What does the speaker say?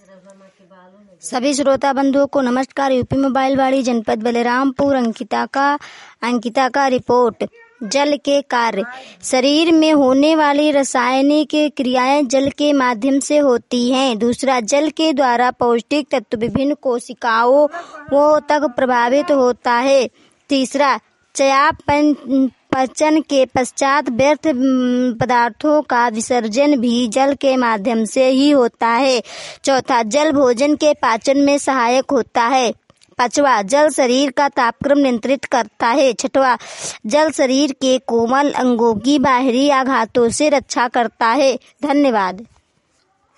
सभी श्रोता बंधुओं को नमस्कार। यूपी मोबाइल वाड़ी जनपद बलरामपुर अंकिता का रिपोर्ट। जल के कार्य। शरीर में होने वाली रासायनिक क्रियाएं जल के माध्यम से होती हैं। दूसरा, जल के द्वारा पौष्टिक तत्व विभिन्न कोशिकाओं तक प्रभावित होता है। तीसरा, चयापचय के पश्चात व्यर्थ पदार्थों का विसर्जन भी जल के माध्यम से ही होता है। चौथा, जल भोजन के पाचन में सहायक होता है। पांचवा, जल शरीर का तापक्रम नियंत्रित करता है। छठवां, जल शरीर के कोमल अंगों की बाहरी आघातों से रक्षा करता है। धन्यवाद।